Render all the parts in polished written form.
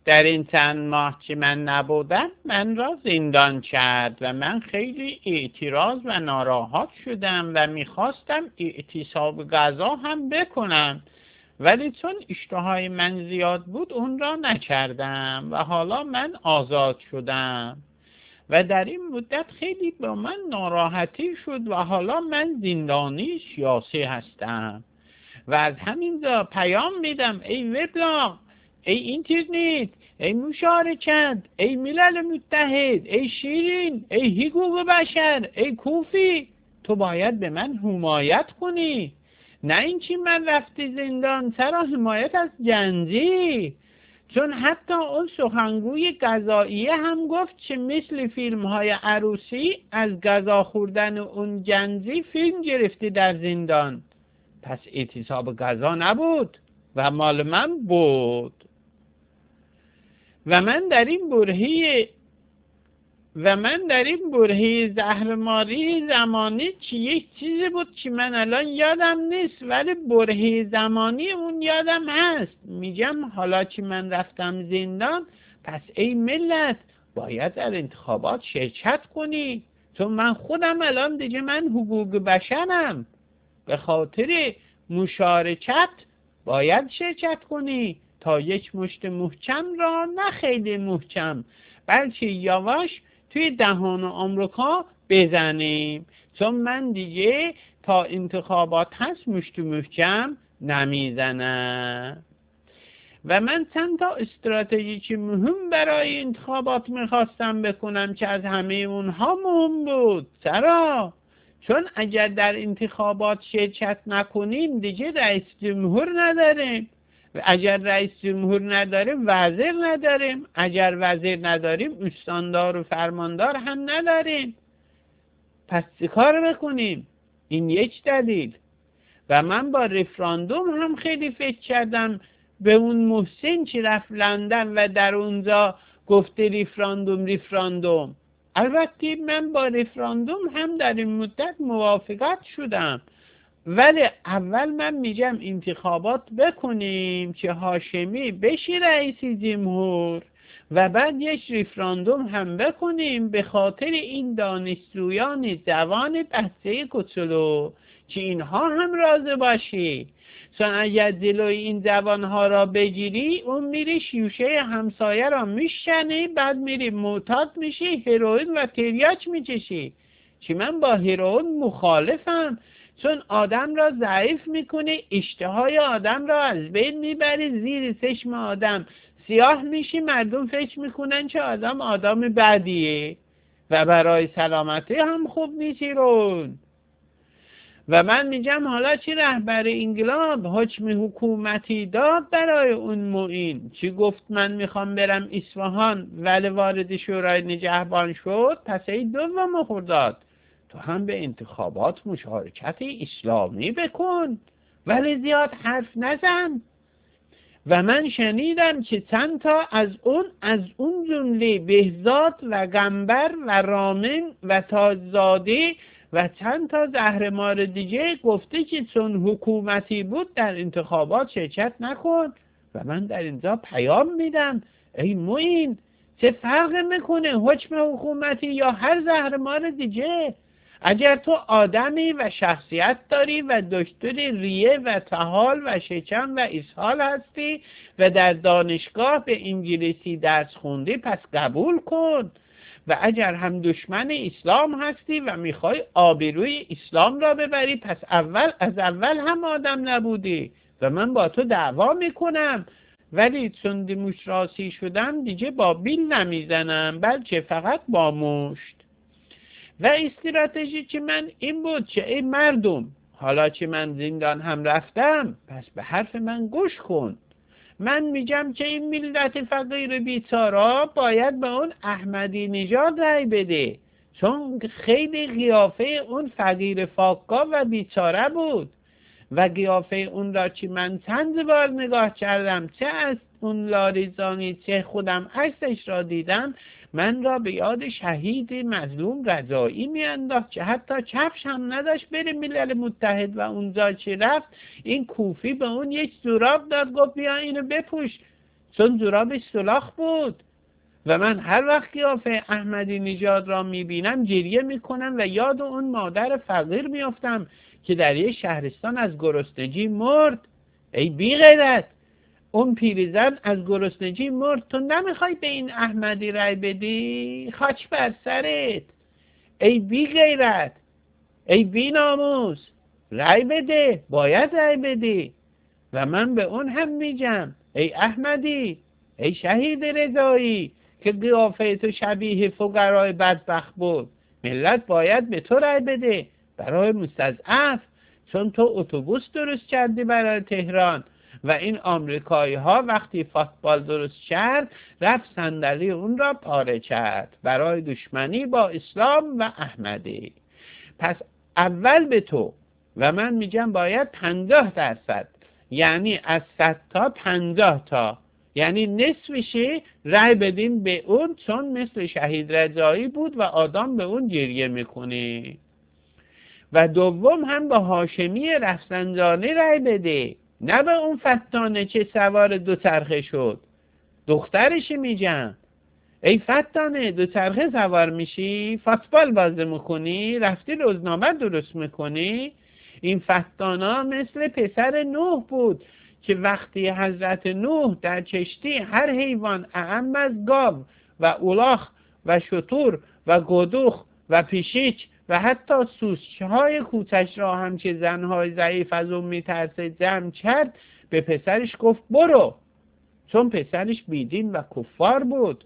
در این چند ماه که من نبودم من را زندان کرد و من خیلی اعتراض و ناراحت شدم و میخواستم اعتصاب غذا هم بکنم، ولی چون اشتهای من زیاد بود اون را نکردم و حالا من آزاد شدم و در این مدت خیلی با من ناراحتی شد و حالا من زندانی سیاسی هستم و از همینجا پیام میدم ای وبلاگ، ای اینترنت، ای مشارکت، ای ملل متحد، ای شیرین، ای حقوق بشر، ای کوفی، تو باید به من حمایت کنی. نه اینکه من رفتی زندان سر حمایت از گنجی، چون حتی اون سخنگوی قضاییه هم گفت که مثل فیلم های عروسی از غذا خوردن اون گنجی فیلم گرفتی در زندان. پس اعتصاب غذا نبود و مال من بود و من در این برهه زهرماری زمانی که یک چیزی بود که من الان یادم نیست ولی برهه زمانی اون یادم هست. میگم حالا که من رفتم زندان پس ای ملت باید در انتخابات شرکت کنی، چون من خودم الان دیگه من حقوق بشرم، به خاطر مشارکت باید شرکت کنی تا یک مشت محکم را نه خیلی محکم بلکه یواش توی دهان آمریکا بزنیم، چون من دیگه تا انتخابات هست مشت محکم نمیزنم. و من چند تا استراتژی که مهم برای انتخابات میخواستم بکنم که از همه اونها مهم بود. چرا؟ چون اگر در انتخابات شرکت نکنیم دیگه رئیس جمهور نداریم و اگر رئیس جمهور نداریم وزیر نداریم، اگر وزیر نداریم استاندار و فرماندار هم نداریم. پس چه کار بکنیم؟ این یک دلیل. و من با رفراندوم هم خیلی فکر کردم به اون محسن که رفت لندن و در اونجا گفته رفراندوم. البته من با رفراندوم هم در این مدت موافقت شدم، ولی اول من میگم انتخابات بکنیم که هاشمی بشه رئیس جمهور و بعد یک رفراندوم هم بکنیم به خاطر این دانشجویان جوان بچه کوچولو که اینها هم راضی باشی، چون اگر جلوی این جوانها را بگیری اون میری شیوشه همسایه را میشنی، بعد میری معتاد میشی، هروئین و تریاک میکشی. که من با هروئین مخالفم، چون آدم را ضعیف میکنه، اشتهای آدم را از بین میبری، زیر چشم آدم سیاه میشی، مردم فکر میکنن که آدم بدیه و برای سلامتی هم خوب نیست هروئین. و من میگم حالا چی رهبر انقلاب حکم حکومتی داد برای اون معین، چی گفت من میخوام برم اصفهان ولی وارد شورای نگهبان شد، پس این دوم خرداد تو هم به انتخابات مشارکت اسلامی بکن ولی زیاد حرف نزن. و من شنیدم که چند تا از اون جمله بهزاد و گنبر و رامین و تاجزاده و چند تا زهرمار دیگه گفته که چون حکومتی بود در انتخابات شرکت نکن. و من در اینجا پیام میدم ای معین، چه فرق میکنه حکم حکومتی یا هر زهرمار دیگه؟ اگر تو آدمی و شخصیت داری و دکتر ریه و طحال و شکم و اسهال هستی و در دانشگاه به انگلیسی درس خوندی پس قبول کن. و اگر هم دشمن اسلام هستی و میخوای آبروی اسلام را ببری پس از اول هم آدم نبودی و من با تو دعوا میکنم، ولی چون دموکراسی شدم دیگه با بیل نمیزنم بلکه فقط با مشت. و استراتژی که من این بود که ای مردم، حالا که من زندان هم رفتم پس به حرف من گوش کن. من میگم که این ملت فقیر بیچاره باید به اون احمدی نژاد رای بده، چون خیلی قیافه اون فقیر فاقا و بیچاره بود و قیافه اون را که من چند بار نگاه کردم، چه از اون لاریزانی چه خودم عکسش را دیدم، من را به یاد شهید مظلوم رضایی میانداخت که حتی کفش هم نداشت بره ملل متحد و اونجا که رفت این کوفی به اون یک جوراب داد گفت بیا اینو بپوش، چون جورابش سولاخ بود. و من هر وقت قیافه احمدی نژاد را میبینم گریه میکنم و یاد اون مادر فقیر میافتم که در یک شهرستان از گرسنگی مرد. ای بی غیرت، اون پیرزن از گرسنگی مرد، تو نمیخوای به این احمدی رای بدی؟ خاک بر سرت. ای بی غیرت، ای بی ناموس، رای بده، باید رای بدی. و من به اون هم میگم ای احمدی، ای شهید رضایی که قیافه تو شبیه فقرای بدبخت بود، ملت باید به تو رای بده برای مستضعف، چون تو اتوبوس درست کردی برای تهران و این آمریکایی ها وقتی فوتبال درست کرد رفت صندلی اون را پاره کرد برای دشمنی با اسلام و احمدی. پس اول به تو و من میگم باید 50%، یعنی از 100 تا 50 تا، یعنی نصفشه رای بدیم به اون، چون مثل شهید رضایی بود و آدم به اون گریه میکنه. و دوم هم به هاشمی رفسنجانی رای بده، نه به اون فتانه که سوار دوچرخه شد. دخترش میگم ای فتانه دوچرخه سوار میشی، فوتبال بازی میکنی، رفتی روزنامه درست میکنی. این فتانا مثل پسر نوح بود که وقتی حضرت نوح در کشتی هر حیوان اعم از گاو و الاغ و شتر و گدوخ و پیشیچ و حتی سوسکهای کوچش را هم که زنهای ضعیف از اون میترسه جمع کرد، به پسرش گفت برو، چون پسرش بیدین و کفار بود.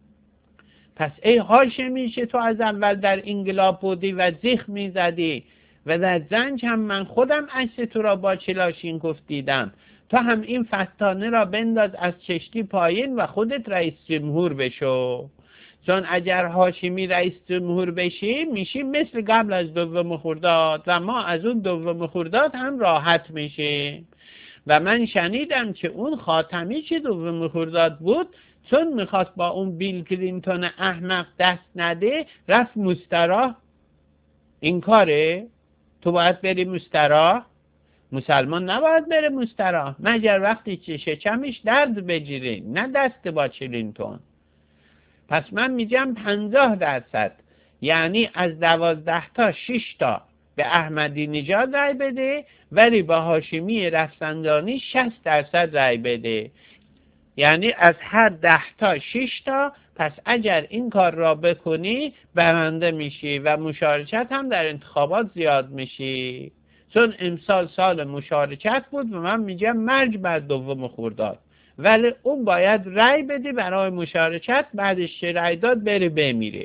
پس ای هاشمی که تو از اول در انقلاب بودی و زیخ میزدی و در زنج هم من خودم عکس تو را با کلاشینکوف دیدم، تو هم این فتانه را بنداز از کشتی پایین و خودت رئیس جمهور بشو. چون اگر هاشمی رئیس جمهور بشی میشی مثل قبل از 2 خرداد و ما از اون 2 خرداد هم راحت میشیم. و من شنیدم که اون خاتمی که 2 خرداد بود، چون میخواست با اون بیل کلینتون احمق دست نده رفت مستراح. این کاره؟ تو باید بری مستراح؟ مسلمان نباید بره مستراح مگر وقتی که شکمش درد بگیره، نه دست با کلینتون. پس من میگم 50%، یعنی از 12 تا 6 تا به احمدی نژاد رای بده، ولی با هاشمی رفسنجانی 60% رای بده، یعنی از هر 10 تا 6 تا. پس اگر این کار را بکنی برنده میشی و مشارکت هم در انتخابات زیاد میشی، چون امسال سال مشارکت بود و من میگم مرگ بر 2 خرداد، ولی اون باید رای بدی برای مشارکت، بعدش که رای داد بری بمیره.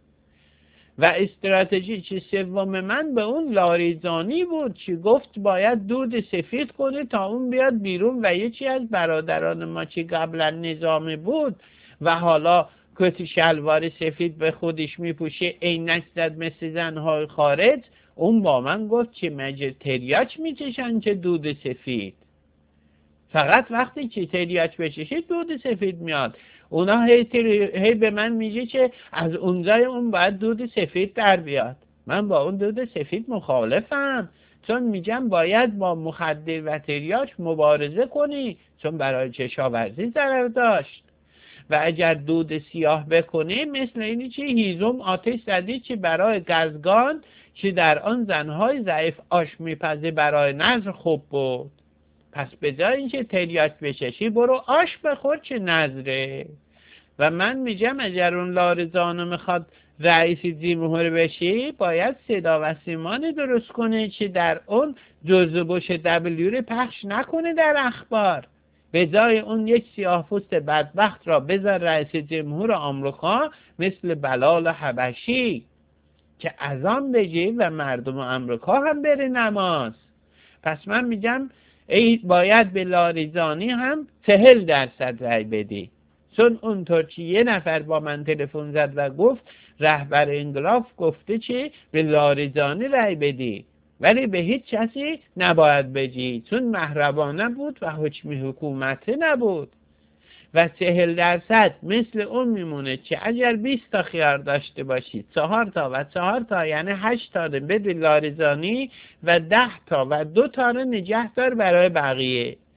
و استراتژی چی سوم من به اون لاریزانی بود که گفت باید دود سفید کنه تا اون بیاد بیرون و یکی از برادران ما که قبلا نظامی بود و حالا کت شلوار سفید به خودش میپوشه، عینک زد مثل زنهای خارج، اون با من گفت که مگه تریاک میچشن که دود سفید؟ فقط وقتی که تریاک بچشه دود سفید میاد. اونا هی به من میگه که از اونجای اون باید دود سفید در بیاد. من با اون دود سفید مخالفم، چون میگم باید با مخدر و تریاک مبارزه کنی، چون برای کشاورزی ضرر داشت. و اگر دود سیاه بکنی مثل اینی که هیزم آتش زدی که برای گزگان که در آن زنهای ضعیف آش میپزه برای نظر خوب بود. پس به جای اینکه تریاک بچشی برو آش بخور که نظره. و من میگم اگر اون لارزانو میخواد رئیس جمهور بشی باید صدا و سیمانی درست کنه که در اون جزء بوش دبلیو پخش نکنه در اخبار. به جای اون یک سیاه‌پوست بدبخت را بذار رئیس جمهور آمریکا مثل بلال حبشی که اذان بگی و مردم آمریکا هم بره نماز. پس من میگم باید به لاریزانی هم 40% رای بدی، چون اونطور که یه نفر با من تلفن زد و گفت رهبر انقلاب گفته که به لاریزانی رای بدی، ولی به هیچ کسی نباید بگی، چون مهربانه بود و حکم حکومتی نبود. و 40% مثل اون میمونه که اگر 20 تا خیار داشته باشید 4 تا و 4 تا یعنی 8 تا بده لاریزانی و 10 تا و 2 تا نگه دار برای بقیه.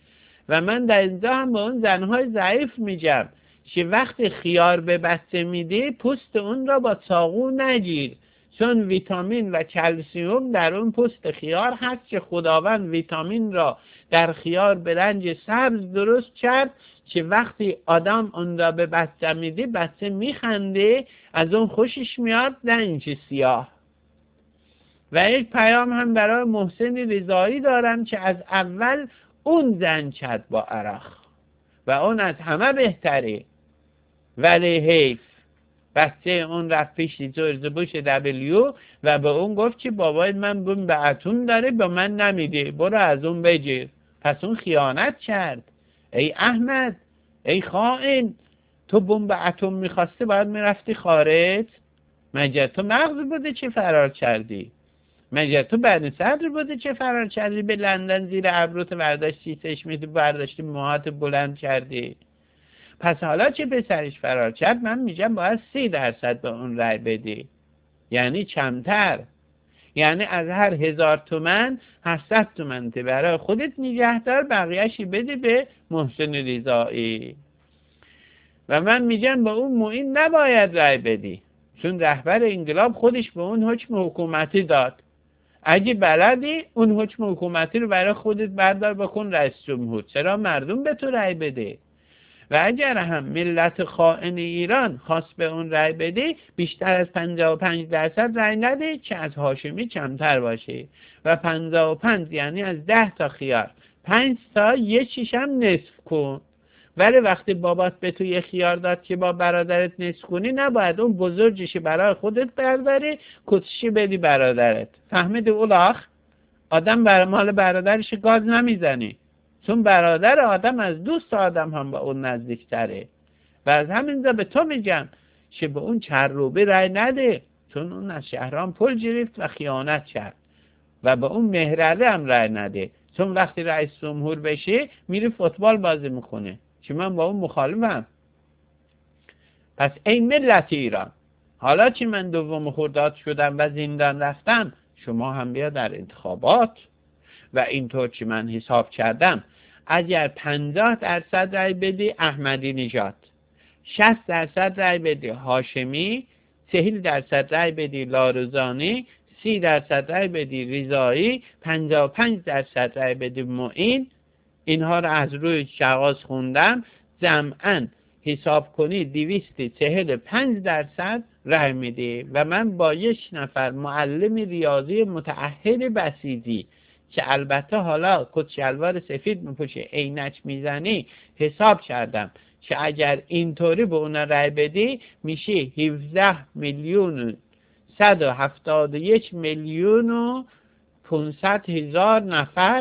و من در اینجا هم به اون زنهای ضعیف میگم که وقتی خیار به بچه میدی پوست اون را با چاقو نگیر، چون ویتامین و کلسیوم در اون پوست خیار هست که خداوند ویتامین را در خیار به رنگ سبز درست کرد که وقتی آدم اون را به بچه میدی بچه میخنده، از اون خوشش میاد، نه اینکه سیاه. و یک پیام هم برای محسن رضایی دارم که از اول اون زن کرد با عرق و اون از همه بهتره، ولی حیف بچه اون رفت پیش جورج بوش دبلیو و به اون گفت که بابای من بوم به اتم داره به من نمیده، برو از اون بگیر. پس اون خیانت کرد. ای احمد، ای خائن، تو بوم به اتم میخواسته باید میرفتی خارج؟ مگه تو مغز بوده چه فرار کردی؟ مگه تو بنی صدر بوده چه فرار کردی به لندن زیر ابروت برداشتی، چشمت برداشتی، موهات بلند کردی؟ پس حالا چه پسرش فرار کرد؟ من میگم باید 30% به اون رای بدی، یعنی کمتر، یعنی از هر 1000 تومن 800 تومن برای خودت نگهدار، بقیه‌شی بده به محسن رضایی. و من میگم به اون معین نباید رای بدی، چون رهبر انقلاب خودش به اون حکم حکومتی داد. اگه بلدی اون حکم حکومتی رو برای خودت بردار بکن رئیس جمهور، چرا مردم به تو رای بده؟ و اگر هم ملت خائن ایران خواست به اون رای بده، بیشتر از 55% رای نده که از هاشمی کمتر باشه. و 55 یعنی از 10 تا خیار 5 تا یکیش هم نصف کن. ولی وقتی بابات به تو یه خیار داد که با برادرت نصف کنی، نباید اون بزرگشی برای خودت برداری، کتشی بدی برادرت. فهمیدی اولاخ؟ آدم برای مال برادرش گاز نمیزنی، چون برادر آدم از دوست آدم هم با اون نزدیکتره. و از همینجا به تو میگم که به اون چروبی رای نده، چون اون از شهرام پول گرفت و خیانت کرد. و به اون مهرعلی هم رای نده، چون وقتی رئیس جمهور بشه میره فوتبال بازی میکنه، که من با اون مخالفم. پس ای ملت ایران، حالا که من 2 خرداد شدم و زندان رفتم، شما هم بیا در انتخابات. و اینطور که من حساب کردم، اگر 50% رای بدی احمدی نژاد، 60% رای بدی هاشمی، 40% رای بدی لاروزانی، 30% رای بدی رضایی، 55% رای بدی معین، اینها رو از روی کاغذ خوندم، جمعاً حساب کنی 245% رای میده. و من با 1 نفر معلم ریاضی متأهل بسیجی که البته حالا کت شلوار سفید میپوشه، عینک میزنی، حساب کردم که اگر اینطوری به اون رای بدی میشه 17,171,500,000 نفر،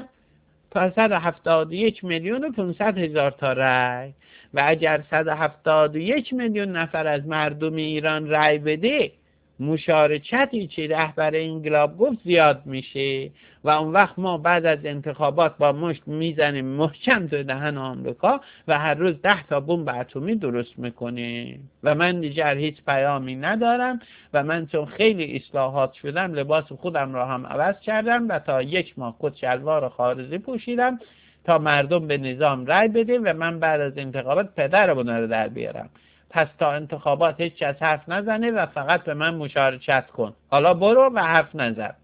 171,500,000 تا رای. و اگر 171 میلیون نفر از مردم ایران رای بده، مشارکتی که رهبر انقلاب گفت زیاد میشه و اون وقت ما بعد از انتخابات با مشت میزنیم محکم تو دهن آمریکا و هر روز 10 تا بمب اتمی درست میکنیم. و من دیگر هیچ پیامی ندارم و من چون خیلی اصلاحات شدم لباس خودم را هم عوض کردم و تا 1 ماه کت شلوار خارجی پوشیدم تا مردم به نظام رای بده و من بعد از انتخابات پدرمون رو در بیارم. پس تا انتخابات هیچ کس حرف نزنه و فقط به من مشارکت کن. حالا برو و حرف نزن.